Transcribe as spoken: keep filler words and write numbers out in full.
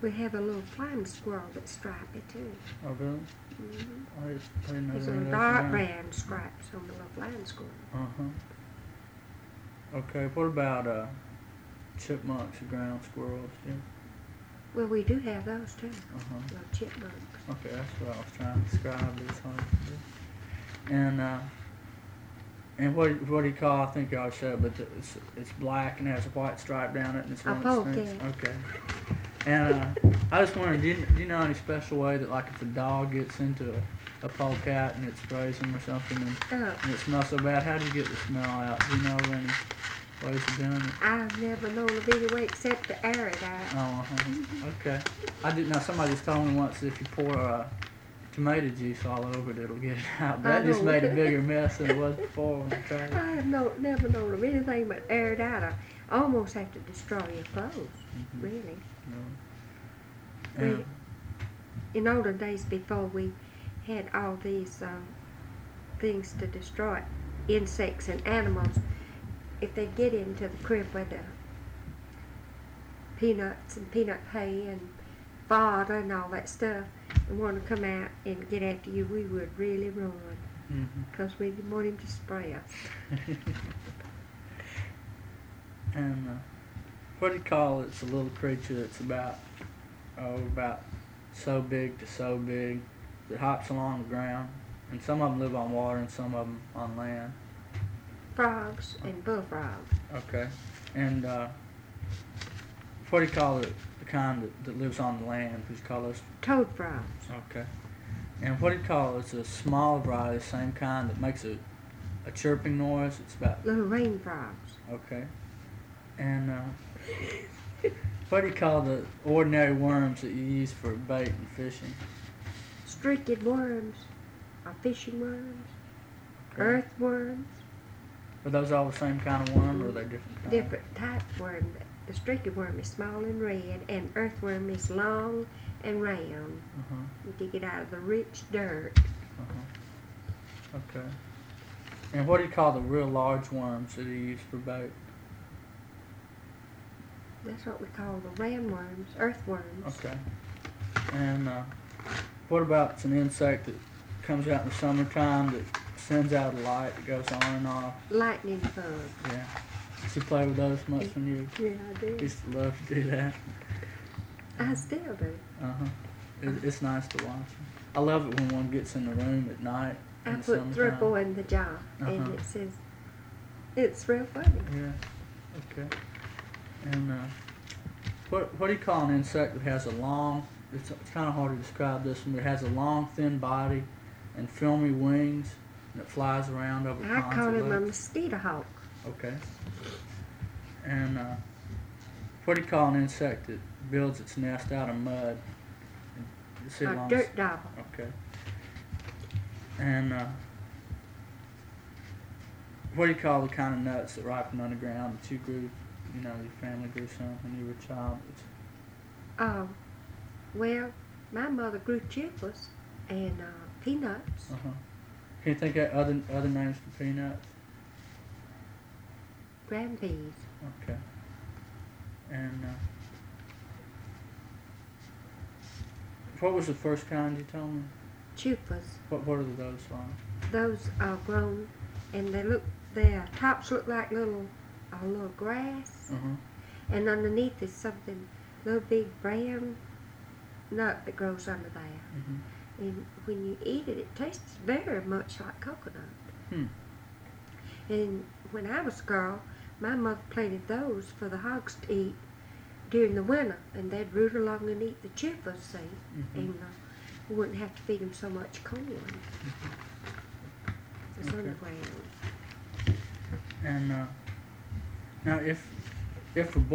We have a little flying squirrel that's stripy too. Oh, really? Mm-hmm. I just I didn't know There's there a was dark around. brown stripes on the little flying squirrel. Uh-huh. Okay, what about uh, chipmunks or ground squirrels? Yeah. Well, we do have those too. Uh-huh. Little chipmunks. Okay, that's what I was trying to describe. It's hard to do. And, uh, and what, what do you call, I think y'all said, but it's, it's black and has a white stripe down it and it's A one polecat. Okay. And uh, I just wondered, do you, do you know any special way that, like, if a dog gets into a, a polecat and it sprays him or something and, Oh, and it smells so bad, how do you get the smell out? Do you know of any ways of doing it? I've never known of any way except to air it out. Oh, uh-huh. Okay. I didn't know. Somebody just told me once that if you pour uh, tomato juice all over it, it'll get it out. But I that just know. made a bigger mess than it was before when I tried it. I have no, never known of anything but air it out. I almost have to destroy your clothes, Mhm. really. No. We, And, in older days, before we had all these uh, things to destroy insects and animals, if they get into the crib with the peanuts and peanut hay and fodder and all that stuff and want to come out and get after you, we would really run mhm. because we didn't want him to spray us. And uh, what do you call it? It's a little creature that's about, oh, about so big to so big that hops along the ground. And some of them live on water and some of them on land. Frogs and bullfrogs. Okay. And uh, what do you call it? The kind that, that lives on the land? What do you call those? Toad frogs. Okay. And what do you call it? It's a small variety, same kind that makes a, a chirping noise. It's about, Little rain frogs. okay. And uh, what do you call the ordinary worms that you use for bait and fishing? Streaked worms. Or fishing worms. Okay. Earthworms. Are those all the same kind of worm or are they different kinds? Different type worm. The streaky worm is small and red, and earthworm is long and round. Uh-huh. You dig it out of the rich dirt. Uh-huh. Okay. And what do you call the real large worms that you use for bait? That's what we call the roundworms, earthworms. Okay. And uh, what about an insect that comes out in the summertime that sends out a light that goes on and off? Lightning bug. Yeah. Did you play with those much when you Yeah, I do. used to love to do that? I still do. Uh-huh. It, it's nice to watch them. I love it when one gets in the room at night I in the put summertime. Thruple in the jar, and Uh-huh. it says, it's real funny. Yeah. Okay. And uh, what what do you call an insect that has a long? It's, it's kind of hard to describe this one, but it has a long, thin body and filmy wings, and it flies around over I ponds call and him a lakes. mosquito hawk. Okay. And uh, what do you call an insect that builds its nest out of mud? It's A along dirt dauber. Okay. And uh, what do you call the kind of nuts that ripen underground that you grew, you know, your family grew some when you were a child? Oh, well, my mother grew chippas and uh, peanuts. Uh-huh. Can you think of other other names for peanuts? Ground peas. Okay. And uh, what was the first kind you told me? Chupas. What what are those like? Those are grown, and they look. Their tops look like little, a little grass, Uh-huh. and underneath is something, little big brown nut that grows under there. Mm-hmm. And when you eat it, it tastes very much like coconut. Hmm. And when I was a girl, my mother planted those for the hogs to eat during the winter, and they'd root along and eat the chupas, see, Mm-hmm. and uh, we wouldn't have to feed them so much corn. It's Okay. underground. And uh, now if if a